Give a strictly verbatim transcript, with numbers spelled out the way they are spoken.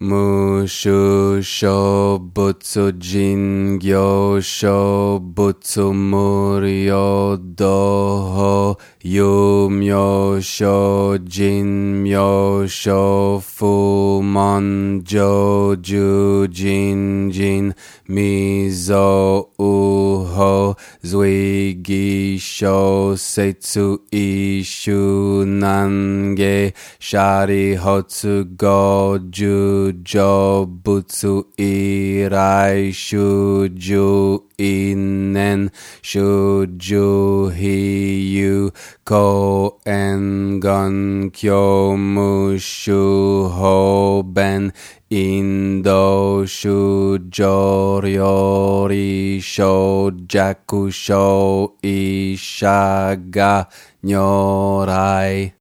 Mushu sho butsu jingyo sho butsu muryo doho yumyo sho jinmyo sho fumon joju jinjin mizo uho zuigi sho setsu ishu nange shari hotsu goju jo butsu irai shuju inen shuju hiyu ko en gon kyo mushu ho ben indo shujo ryori sho jaku sho ishaga nyorai